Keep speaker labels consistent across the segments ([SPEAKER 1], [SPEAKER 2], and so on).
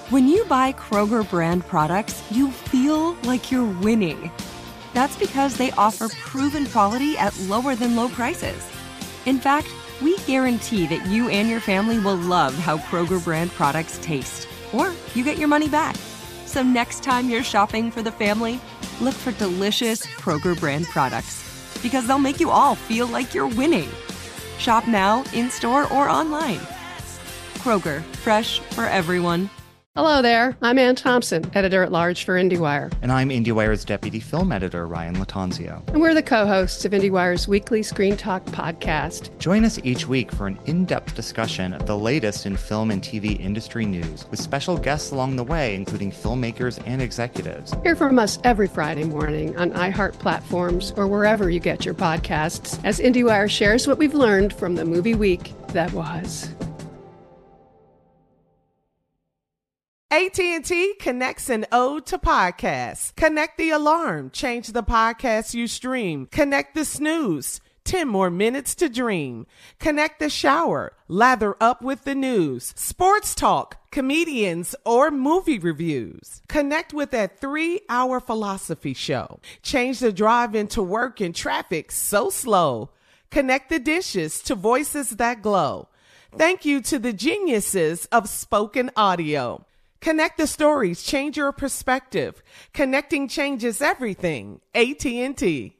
[SPEAKER 1] When you buy Kroger brand products, you feel like you're winning. That's because they offer proven quality at lower than low prices. In fact, we guarantee that you and your family will love how Kroger brand products taste, or you get your money back. So next time you're shopping for the family, look for delicious Kroger brand products, because they'll make you all feel like you're winning. Shop now, in-store, or online. Kroger, fresh for everyone.
[SPEAKER 2] Hello there, I'm Ann Thompson, editor-at-large for IndieWire.
[SPEAKER 3] And I'm IndieWire's deputy film editor, Ryan Latanzio.
[SPEAKER 2] And we're the co-hosts of IndieWire's weekly Screen Talk podcast.
[SPEAKER 3] Join us each week for an in-depth discussion of the latest in film and TV industry news, with special guests along the way, including filmmakers and executives.
[SPEAKER 2] Hear from us every Friday morning on iHeart platforms or wherever you get your podcasts, as IndieWire shares what we've learned from the movie week that was.
[SPEAKER 4] AT&T connects an ode to podcasts. Connect the alarm. Change the podcast you stream. Connect the snooze. 10 more minutes to dream. Connect the shower. Lather up with the news. Sports talk, comedians, or movie reviews. Connect with that 3-hour philosophy show. Change the drive into work in traffic so slow. Connect the dishes to voices that glow. Thank you to the geniuses of spoken audio. Connect the stories, change your perspective. Connecting changes everything. AT&T.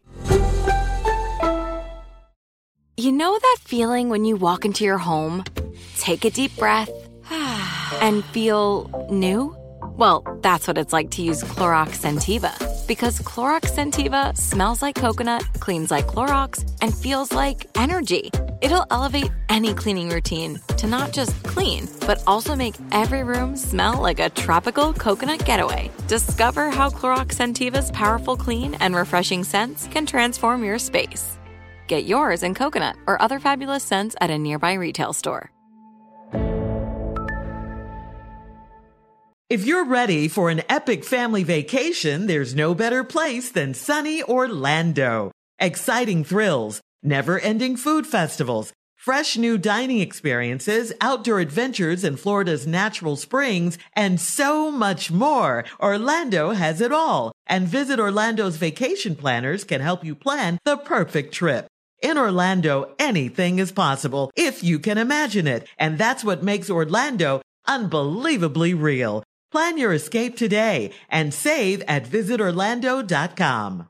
[SPEAKER 5] You know that feeling when you walk into your home, take a deep breath, and feel new? Well, that's what it's like to use Clorox Scentiva. Because Clorox Scentiva smells like coconut, cleans like Clorox, and feels like energy. It'll elevate any cleaning routine to not just clean, but also make every room smell like a tropical coconut getaway. Discover how Clorox Scentiva's powerful clean and refreshing scents can transform your space. Get yours in coconut or other fabulous scents at a nearby retail store.
[SPEAKER 6] If you're ready for an epic family vacation, there's no better place than sunny Orlando. Exciting thrills, never-ending food festivals, fresh new dining experiences, outdoor adventures in Florida's natural springs, and so much more. Orlando has it all. And Visit Orlando's vacation planners can help you plan the perfect trip. In Orlando, anything is possible if you can imagine it. And that's what makes Orlando unbelievably real. Plan your escape today and save at visitorlando.com.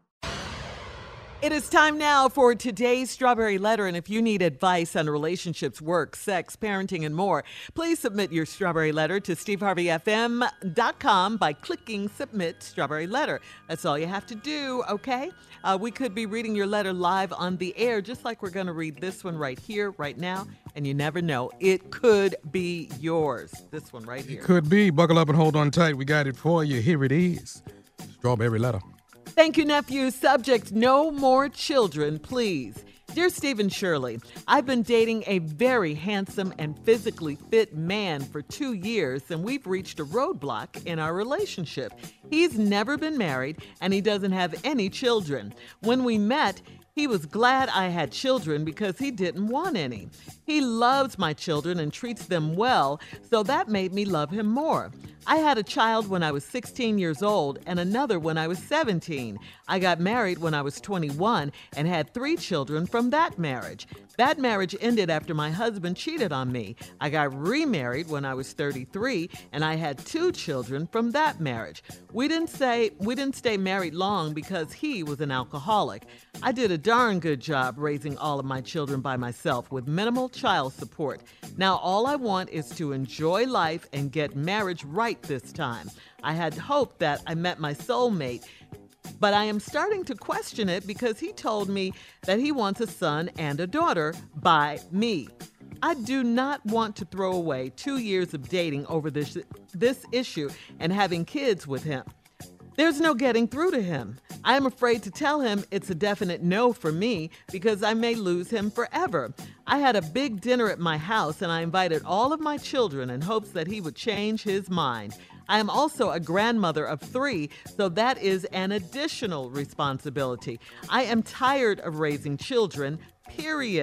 [SPEAKER 6] It is time now for today's Strawberry Letter, and if you need advice on relationships, work, sex, parenting, and more, please submit your Strawberry Letter to steveharveyfm.com by clicking Submit Strawberry Letter. That's all you have to do, okay? We could be reading your letter live on the air, just like we're going to read this one right here, right now, and you never know. It could be yours, this one right here.
[SPEAKER 7] It could be. Buckle up and hold on tight. We got it for you. Here it is. Strawberry Letter.
[SPEAKER 6] Thank you, nephew. Subject, no more children, please. Dear Stephen Shirley, I've been dating a very handsome and physically fit man for 2 years, and we've reached a roadblock in our relationship. He's never been married, and he doesn't have any children. When we met, he was glad I had children because he didn't want any. He loves my children and treats them well, so that made me love him more. I had a child when I was 16 years old and another when I was 17. I got married when I was 21 and had 3 children from that marriage. That marriage ended after my husband cheated on me. I got remarried when I was 33 and I had 2 children from that marriage. We didn't stay married long because he was an alcoholic. I did a darn good job raising all of my children by myself with minimal child support. Now all I want is to enjoy life and get marriage right this time. I had hoped that I met my soulmate, but I am starting to question it because he told me that he wants a son and a daughter by me. I do not want to throw away 2 years of dating over this issue and having kids with him. There's no getting through to him. I am afraid to tell him it's a definite no for me because I may lose him forever. I had a big dinner at my house and I invited all of my children in hopes that he would change his mind. I am also a grandmother of 3, so that is an additional responsibility. I am tired of raising children, period.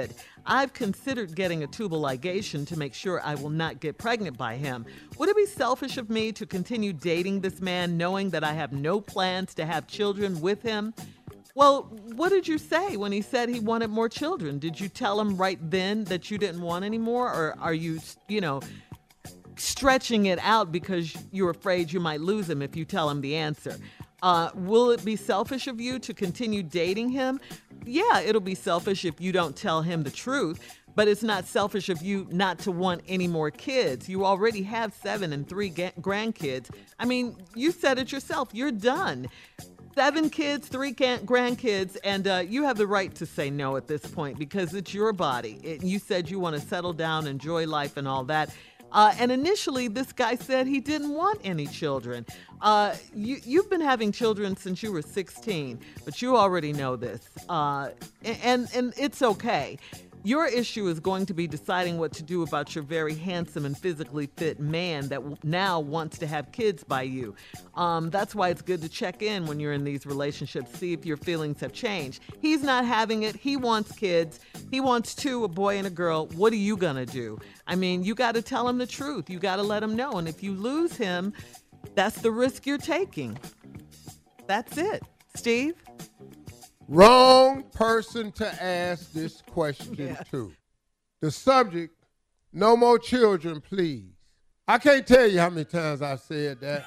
[SPEAKER 6] I've considered getting a tubal ligation to make sure I will not get pregnant by him. Would it be selfish of me to continue dating this man knowing that I have no plans to have children with him? Well, what did you say when he said he wanted more children? Did you tell him right then that you didn't want any more? Or are you, stretching it out because you're afraid you might lose him if you tell him the answer? Will it be selfish of you to continue dating him? Yeah, it'll be selfish if you don't tell him the truth, but it's not selfish of you not to want any more kids. You already have 7 and 3 grandkids. I mean, you said it yourself. You're done. 7 kids, 3 grandkids, and you have the right to say no at this point because it's your body. You said you want to settle down, enjoy life, and all that. And initially, this guy said he didn't want any children. You've been having children since you were 16, but you already know this. And it's okay. Your issue is going to be deciding what to do about your very handsome and physically fit man that now wants to have kids by you. That's why it's good to check in when you're in these relationships, see if your feelings have changed. He's not having it. He wants kids. He wants 2, a boy and a girl. What are you going to do? I mean, you got to tell him the truth. You got to let him know. And if you lose him, that's the risk you're taking. That's it. Steve?
[SPEAKER 8] Wrong person to ask this question to. The subject, no more children, please. I can't tell you how many times I've said that.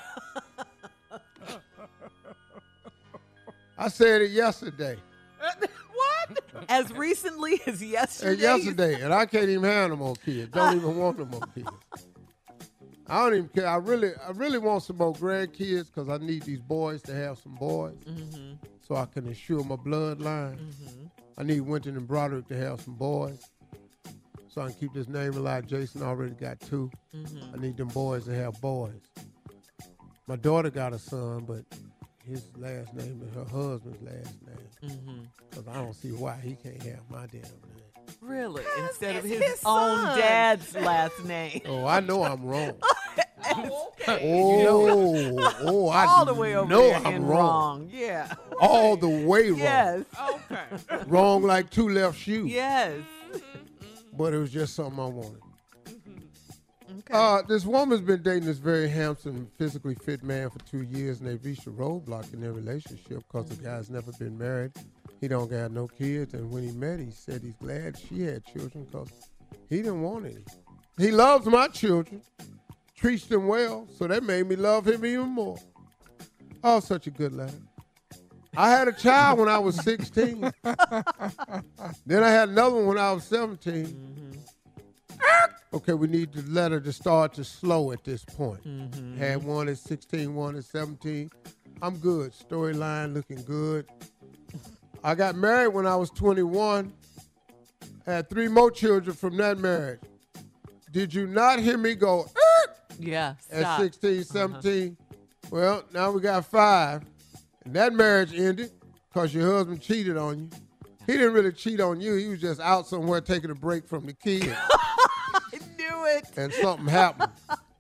[SPEAKER 8] I said it yesterday.
[SPEAKER 6] What? As recently as yesterday?
[SPEAKER 8] And yesterday, and I can't even have no more kids. Don't even want no more kids. I don't even care. I really want some more grandkids because I need these boys to have some boys. Mm-hmm. So I can ensure my bloodline. Mm-hmm. I need Winton and Broderick to have some boys so I can keep this name alive. Jason already got 2. Mm-hmm. I need them boys to have boys. My daughter got a son, but his last name is her husband's last name. Because I don't see why he can't have my damn name.
[SPEAKER 6] Really? Instead of his own dad's last name.
[SPEAKER 8] Oh, I know I'm wrong.
[SPEAKER 6] Okay.
[SPEAKER 8] I
[SPEAKER 6] all the way over
[SPEAKER 8] know
[SPEAKER 6] there
[SPEAKER 8] I'm
[SPEAKER 6] and
[SPEAKER 8] wrong.
[SPEAKER 6] Yeah.
[SPEAKER 8] All the way wrong.
[SPEAKER 6] Yes.
[SPEAKER 4] Okay.
[SPEAKER 8] Wrong like 2 left shoes.
[SPEAKER 6] Yes.
[SPEAKER 8] But it was just something I wanted.
[SPEAKER 6] Okay.
[SPEAKER 8] This woman's been dating this very handsome, physically fit man for 2 years, and they've reached a roadblock in their relationship because the guy's never been married. He don't got no kids, and when he met, he said he's glad she had children because he didn't want any. He loves my children, treats them well, so that made me love him even more. Oh, such a good lad. I had a child when I was 16. Then I had another one when I was 17. Mm-hmm. Okay, we need the letter to start to slow at this point. Mm-hmm. Had one at 16, one at 17. I'm good. Storyline looking good. I got married when I was 21. Had 3 more children from that marriage. Did you not hear me go,
[SPEAKER 6] yeah,
[SPEAKER 8] at 16, 17? Well, now we got 5. And that marriage ended because your husband cheated on you. He didn't really cheat on you. He was just out somewhere taking a break from the kids.
[SPEAKER 6] I knew it.
[SPEAKER 8] And something happened.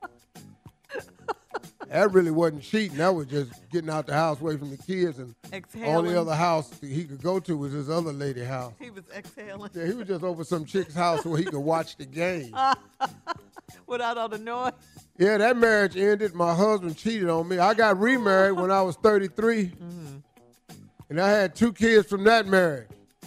[SPEAKER 8] That really wasn't cheating. That was just getting out the house away from the kids. And
[SPEAKER 6] exhaling.
[SPEAKER 8] Only other house he could go to was his other lady house.
[SPEAKER 6] He was exhaling.
[SPEAKER 8] Yeah, he was just over some chick's house where he could watch the game.
[SPEAKER 6] Without all the noise.
[SPEAKER 8] Yeah, that marriage ended. My husband cheated on me. I got remarried when I was 33. Mm-hmm. And I had 2 kids from that marriage.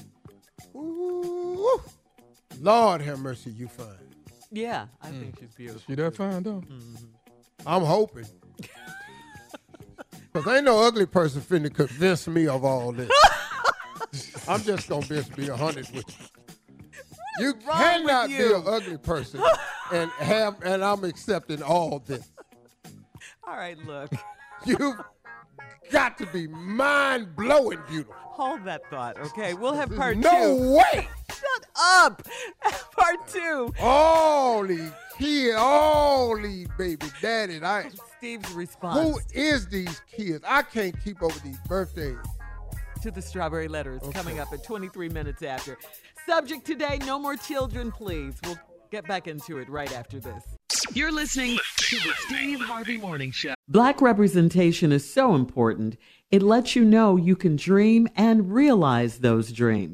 [SPEAKER 8] Ooh, Lord have mercy, you fine.
[SPEAKER 6] Yeah, I think she's beautiful.
[SPEAKER 7] She that fine, though?
[SPEAKER 8] Mm-hmm. I'm hoping. Because ain't no ugly person finna convince me of all this. I'm just going to be 100 with you. You cannot be an ugly person and I'm accepting all this.
[SPEAKER 6] All right, look.
[SPEAKER 8] You've got to be mind-blowing beautiful.
[SPEAKER 6] Hold that thought, okay? We'll have part 2.
[SPEAKER 8] No way!
[SPEAKER 6] Shut up! Part 2.
[SPEAKER 8] All these kids, all these baby daddies.
[SPEAKER 6] Steve's response.
[SPEAKER 8] Who is these kids? I can't keep up with these birthdays.
[SPEAKER 6] To the Strawberry Letter is coming up at 23 minutes after. Subject today, no more children, please. We'll get back into it right after this.
[SPEAKER 9] You're listening to the Steve Harvey Morning Show.
[SPEAKER 6] Black representation is so important. It lets you know you can dream and realize those dreams.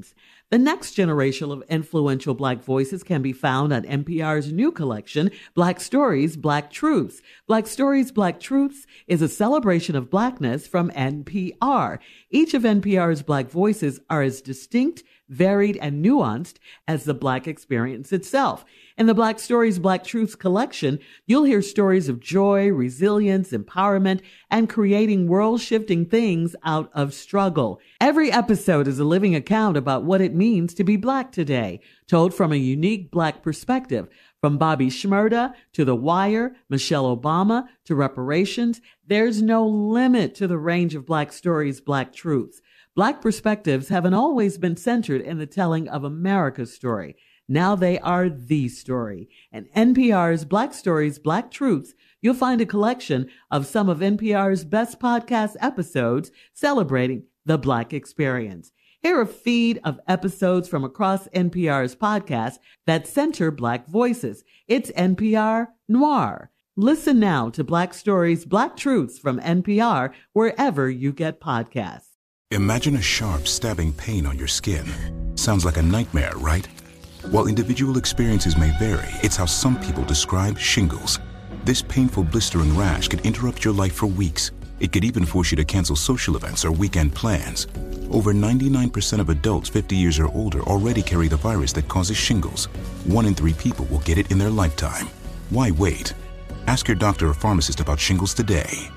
[SPEAKER 6] The next generation of influential Black voices can be found on NPR's new collection, Black Stories, Black Truths. Black Stories, Black Truths is a celebration of Blackness from NPR. Each of NPR's Black voices are as distinct, varied, and nuanced as the Black experience itself. In the Black Stories, Black Truths collection, you'll hear stories of joy, resilience, empowerment, and creating world-shifting things out of struggle. Every episode is a living account about what it means to be Black today, told from a unique Black perspective. From Bobby Shmurda to The Wire, Michelle Obama to reparations, there's no limit to the range of Black Stories, Black Truths. Black perspectives haven't always been centered in the telling of America's story. Now they are the story. In NPR's Black Stories, Black Truths, you'll find a collection of some of NPR's best podcast episodes celebrating the Black experience. Hear a feed of episodes from across NPR's podcasts that center Black voices. It's NPR Noir. Listen now to Black Stories, Black Truths from NPR wherever you get podcasts.
[SPEAKER 10] Imagine a sharp, stabbing pain on your skin. Sounds like a nightmare, right? While individual experiences may vary, it's how some people describe shingles. This painful blistering rash could interrupt your life for weeks. It could even force you to cancel social events or weekend plans. Over 99% of adults 50 years or older already carry the virus that causes shingles. 1 in 3 people will get it in their lifetime. Why wait? Ask your doctor or pharmacist about shingles today.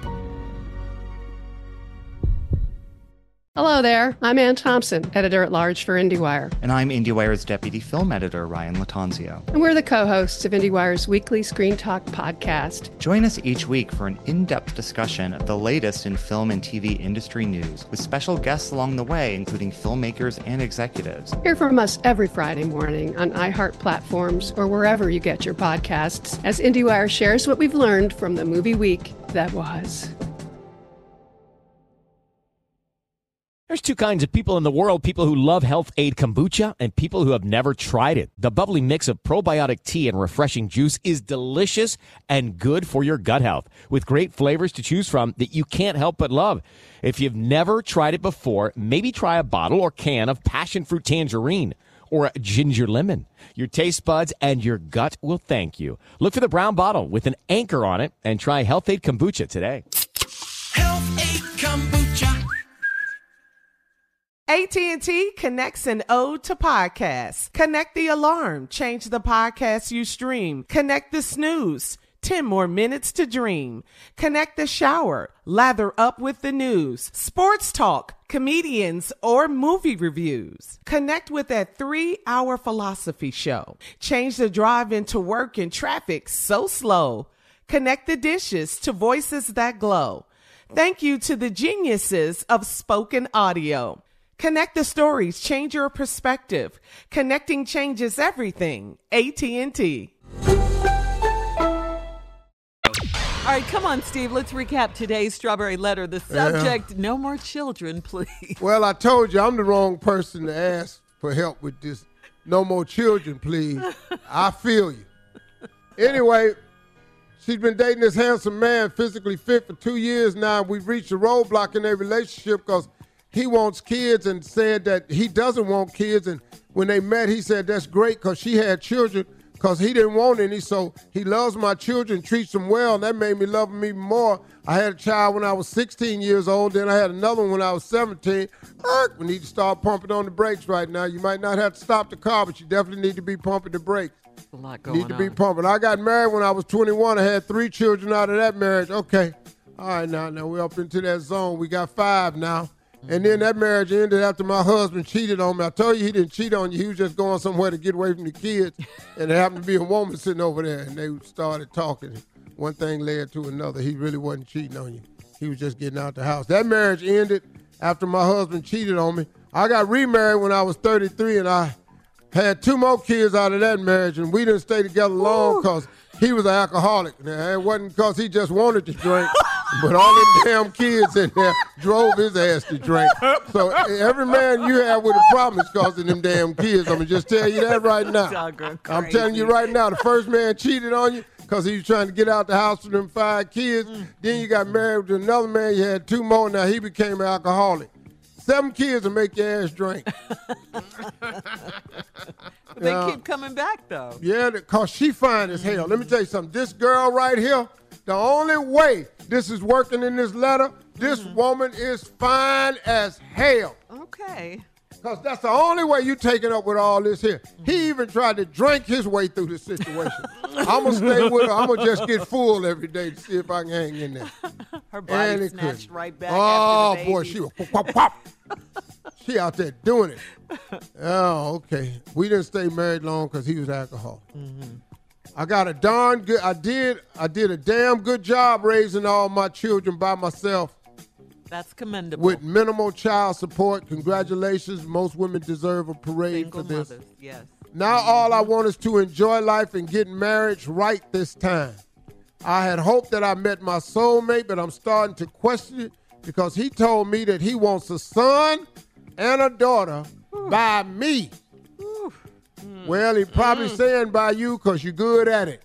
[SPEAKER 2] Hello there. I'm Ann Thompson, editor-at-large for IndieWire.
[SPEAKER 3] And I'm IndieWire's deputy film editor, Ryan Latanzio.
[SPEAKER 2] And we're the co-hosts of IndieWire's weekly Screen Talk podcast.
[SPEAKER 3] Join us each week for an in-depth discussion of the latest in film and TV industry news, with special guests along the way, including filmmakers and executives.
[SPEAKER 2] Hear from us every Friday morning on iHeart platforms or wherever you get your podcasts, as IndieWire shares what we've learned from the movie week that was.
[SPEAKER 11] There's 2 kinds of people in the world, people who love Health Aid Kombucha and people who have never tried it. The bubbly mix of probiotic tea and refreshing juice is delicious and good for your gut health, with great flavors to choose from that you can't help but love. If you've never tried it before, maybe try a bottle or can of passion fruit tangerine or a ginger lemon. Your taste buds and your gut will thank you. Look for the brown bottle with an anchor on it and try Health Aid Kombucha today.
[SPEAKER 12] Health Aid Kombucha.
[SPEAKER 4] AT&T connects an ode to podcasts. Connect the alarm. Change the podcast you stream. Connect the snooze. 10 more minutes to dream. Connect the shower. Lather up with the news. Sports talk, comedians, or movie reviews. Connect with that 3-hour philosophy show. Change the drive into work in traffic so slow. Connect the dishes to voices that glow. Thank you to the geniuses of spoken audio. Connect the stories, change your perspective. Connecting changes everything. AT&T.
[SPEAKER 6] All right, come on, Steve. Let's recap today's Strawberry Letter. The subject, no more children, please.
[SPEAKER 8] Well, I told you I'm the wrong person to ask for help with this. No more children, please. I feel you. Anyway, she's been dating this handsome man, physically fit, for 2 years now. We've reached a roadblock in their relationship because he wants kids and said that he doesn't want kids. And when they met, he said that's great because she had children because he didn't want any. So he loves my children, treats them well, and that made me love him even more. I had a child when I was 16 years old. Then I had another one when I was 17. We need to start pumping on the brakes right now. You might not have to stop the car, but you definitely need to be pumping the brakes.
[SPEAKER 6] A lot going on.
[SPEAKER 8] Need to be pumping. I got married when I was 21. I had 3 children out of that marriage. Okay. All right, now we're up into that zone. We got 5 now. And then that marriage ended after my husband cheated on me. I told you he didn't cheat on you. He was just going somewhere to get away from the kids. And there happened to be a woman sitting over there, and they started talking. One thing led to another. He really wasn't cheating on you. He was just getting out the house. That marriage ended after my husband cheated on me. I got remarried when I was 33, and I had 2 more kids out of that marriage, and we didn't stay together long because he was an alcoholic. Now, it wasn't because he just wanted to drink. But all them damn kids in there drove his ass to drink. So every man you have with a problem is causing them damn kids. I'm going to just tell you that right now. I'm telling you right now, the first man cheated on you because he was trying to get out the house with them 5 kids. Then you got married to another man. You had 2 more. Now he became an alcoholic. 7 kids and make your ass drink.
[SPEAKER 6] They keep coming back, though.
[SPEAKER 8] Yeah, because she fine as hell. Let me tell you something. This girl right here, the only way this is working in this letter, this woman is fine as hell.
[SPEAKER 6] Okay.
[SPEAKER 8] Because that's the only way you taking up with all this here. He even tried to drink his way through the situation. I'm going to stay with her. I'm going to just get full every day to see if I can hang in there.
[SPEAKER 6] Her body snatched right back
[SPEAKER 8] Oh,
[SPEAKER 6] after the baby.
[SPEAKER 8] boy, she was pop, pop. She out there doing it. Oh, okay. We didn't stay married long because he was alcoholic. I got a darn good, I did a damn good job raising all my children by myself.
[SPEAKER 6] That's commendable.
[SPEAKER 8] With minimal child support. Congratulations. Most women deserve a parade
[SPEAKER 6] Single
[SPEAKER 8] for this.
[SPEAKER 6] mothers, yes.
[SPEAKER 8] Now all I want is to enjoy life and get married right this time. I had hoped that I met my soulmate, but I'm starting to question it because he told me that he wants a son and a daughter by me. Well, he probably saying by you because you're good at it.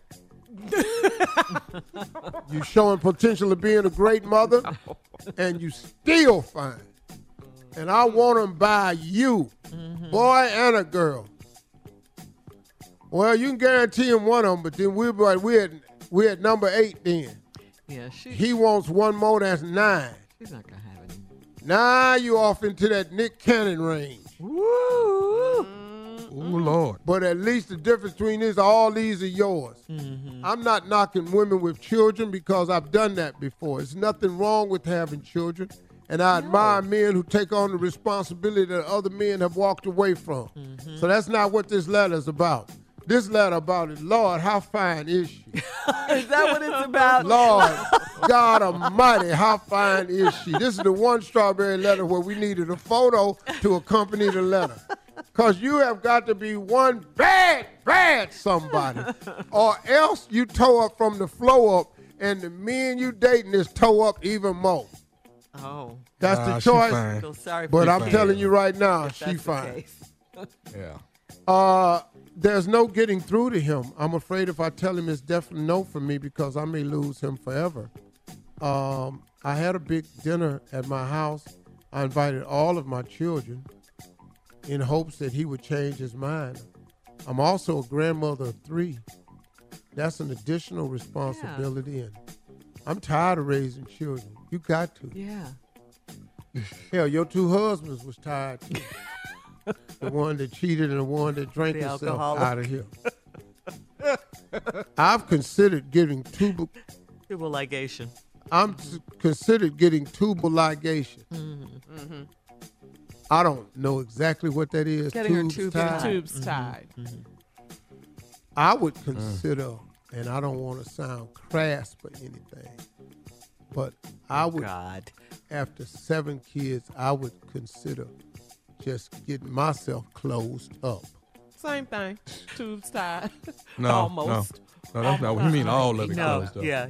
[SPEAKER 8] You showing potential of being a great mother, and you still fine. And I want them by you, boy and a girl. Well, you can guarantee him one of them, but then we're at number 8 then.
[SPEAKER 6] Yeah,
[SPEAKER 8] he wants one more, that's 9.
[SPEAKER 6] She's not going to have it.
[SPEAKER 8] Now you off into that Nick Cannon range.
[SPEAKER 6] Woo!
[SPEAKER 7] Oh, Lord.
[SPEAKER 8] But at least the difference between this, all these are yours. I'm not knocking women with children because I've done that before. There's nothing wrong with having children. And I admire men who take on the responsibility that other men have walked away from. So that's not what this letter's about. This letter about it, Lord, how fine is she?
[SPEAKER 6] Is that what it's about?
[SPEAKER 8] Lord, God almighty, how fine is she? This is the one strawberry letter where we needed a photo to accompany the letter. Because you have got to be one bad somebody. Or else you toe up from the flow up, and the men you dating is toe up even more.
[SPEAKER 6] Oh.
[SPEAKER 8] That's the choice.
[SPEAKER 7] Fine.
[SPEAKER 6] Feel sorry for
[SPEAKER 8] But
[SPEAKER 6] you.
[SPEAKER 8] I'm telling you right now,
[SPEAKER 6] If
[SPEAKER 8] she
[SPEAKER 6] that's the
[SPEAKER 8] fine.
[SPEAKER 6] case.
[SPEAKER 7] Yeah.
[SPEAKER 8] There's no getting through to him. I'm afraid if I tell him it's definitely no for me because I may lose him forever. I had a big dinner at my house. I invited all of my children in hopes that he would change his mind. I'm also a grandmother of 3. That's an additional responsibility, and I'm tired of raising children. You got to.
[SPEAKER 6] Yeah.
[SPEAKER 8] Hell, your 2 husbands was tired too. The one that cheated and the one that drank
[SPEAKER 6] The
[SPEAKER 8] himself
[SPEAKER 6] alcoholic.
[SPEAKER 8] out of here. I've considered getting tubal
[SPEAKER 6] ligation.
[SPEAKER 8] Considered getting tubal ligation. I don't know exactly what that is.
[SPEAKER 6] Getting her tubes tied.
[SPEAKER 4] Tubes tied.
[SPEAKER 8] I would consider, and I don't want to sound crass or anything, but I would, after 7 kids, I would consider just getting myself closed up.
[SPEAKER 4] Same thing. Tubes tied.
[SPEAKER 7] No,
[SPEAKER 4] Almost.
[SPEAKER 7] No, that's not what he mean. All of it closed up.
[SPEAKER 6] Yeah.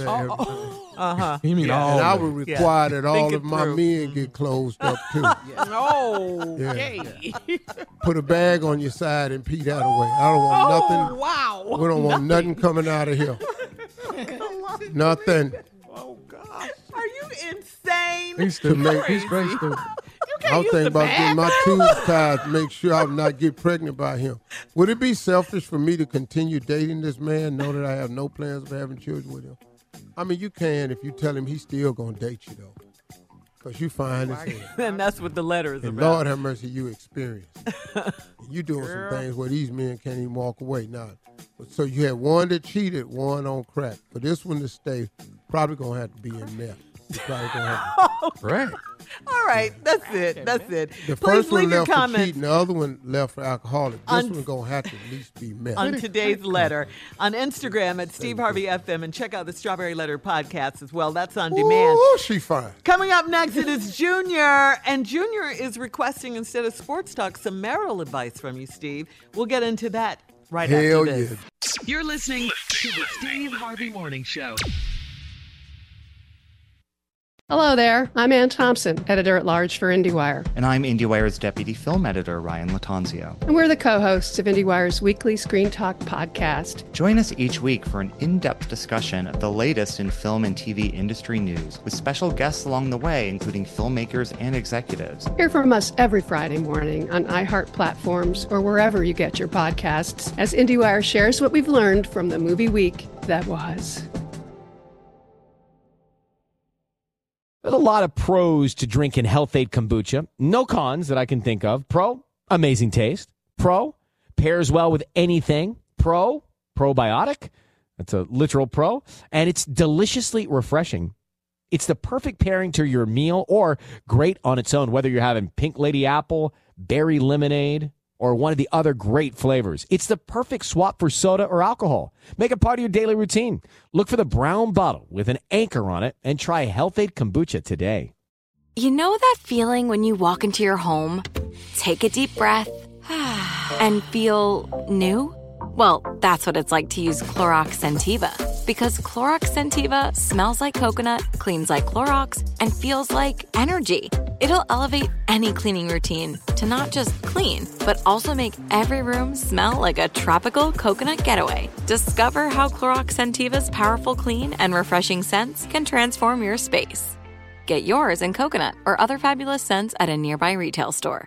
[SPEAKER 7] He mean all
[SPEAKER 8] And I
[SPEAKER 7] of
[SPEAKER 8] would
[SPEAKER 7] it.
[SPEAKER 8] require that all
[SPEAKER 6] Think
[SPEAKER 8] of
[SPEAKER 6] it
[SPEAKER 8] my
[SPEAKER 6] through.
[SPEAKER 8] men get closed up too.
[SPEAKER 4] Okay.
[SPEAKER 8] Put a bag on your side and pee that away. I don't want nothing.
[SPEAKER 4] Wow.
[SPEAKER 8] We don't want nothing coming out of here. Nothing.
[SPEAKER 4] Oh, gosh.
[SPEAKER 6] Are you insane?
[SPEAKER 7] He's
[SPEAKER 8] To make,
[SPEAKER 7] He's straight stupid.
[SPEAKER 8] I was thinking about getting my tubes tied to make sure I would not get pregnant by him. Would it be selfish for me to continue dating this man, know that I have no plans of having children with him? I mean, you can if you tell him he's still going to date you, though. Because you fine as hell.
[SPEAKER 6] And that's what the letter is
[SPEAKER 8] And
[SPEAKER 6] about.
[SPEAKER 8] Lord have mercy, you experience. You doing some things where these men can't even walk away. Now, so you had one that cheated, one on crack. For this one to stay, probably going to have to be in meth. You probably going to have to.
[SPEAKER 7] Right.
[SPEAKER 6] All right, that's it. That's it.
[SPEAKER 8] The
[SPEAKER 6] Please
[SPEAKER 8] first one
[SPEAKER 6] leave your
[SPEAKER 8] left for
[SPEAKER 6] comments
[SPEAKER 8] cheating, the other one left for alcoholic. This
[SPEAKER 6] On-
[SPEAKER 8] one going to have to at least be meth.
[SPEAKER 6] on today's letter on Instagram at Steve Harvey FM, and check out the Strawberry Letter podcast as well. That's on demand.
[SPEAKER 8] Ooh, she fine.
[SPEAKER 6] Coming up next, it is Junior, and Junior is requesting, instead of sports talk, some marital advice from you, Steve. We'll get into that right
[SPEAKER 8] Hell
[SPEAKER 6] after this.
[SPEAKER 8] yeah.
[SPEAKER 9] You're listening to the Steve Harvey Morning Show.
[SPEAKER 2] Hello there. I'm Ann Thompson, editor-at-large for IndieWire.
[SPEAKER 3] And I'm IndieWire's deputy film editor, Ryan Latanzio.
[SPEAKER 2] And we're the co-hosts of IndieWire's weekly Screen Talk podcast.
[SPEAKER 3] Join us each week for an in-depth discussion of the latest in film and TV industry news, with special guests along the way, including filmmakers and executives.
[SPEAKER 2] Hear from us every Friday morning on iHeart platforms or wherever you get your podcasts, as IndieWire shares what we've learned from the movie week that was.
[SPEAKER 11] There's a lot of pros to drinking Health-Ade kombucha. No cons that I can think of. Pro, amazing taste. Pro, pairs well with anything. Pro, probiotic. That's a literal pro. And it's deliciously refreshing. It's the perfect pairing to your meal or great on its own, whether you're having pink lady apple, berry lemonade, or one of the other great flavors. It's the perfect swap for soda or alcohol. Make it part of your daily routine. Look for the brown bottle with an anchor on it and try Health-Ade kombucha today.
[SPEAKER 5] You know that feeling when you walk into your home, take a deep breath, and feel new? Well, that's what it's like to use Clorox Scentiva. Because Clorox Scentiva smells like coconut, cleans like Clorox, and feels like energy. It'll elevate any cleaning routine to not just clean, but also make every room smell like a tropical coconut getaway. Discover how Clorox Scentiva's powerful clean and refreshing scents can transform your space. Get yours in coconut or other fabulous scents at a nearby retail store.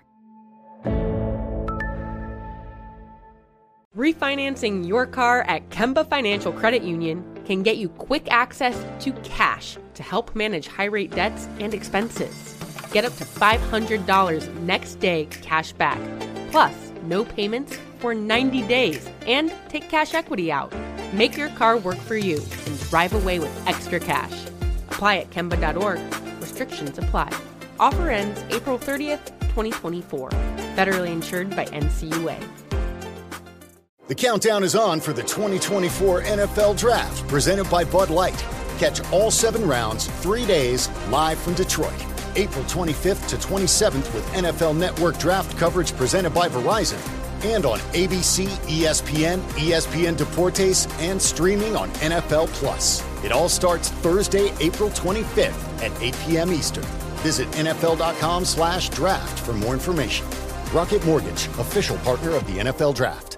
[SPEAKER 13] Refinancing your car at Kemba Financial Credit Union can get you quick access to cash to help manage high-rate debts and expenses. Get up to $500 next day cash back, plus no payments for 90 days, and take cash equity out. Make your car work for you and drive away with extra cash. Apply at Kemba.org. Restrictions apply. Offer ends April 30th, 2024. Federally insured by NCUA.
[SPEAKER 14] The countdown is on for the 2024 NFL Draft, presented by Bud Light. Catch all 7 rounds, 3 days, live from Detroit. April 25th to 27th with NFL Network Draft coverage presented by Verizon. And on ABC, ESPN, ESPN Deportes, and streaming on NFL Plus. It all starts Thursday, April 25th at 8 p.m. Eastern. Visit NFL.com/draft for more information. Rocket Mortgage, official partner of the NFL Draft.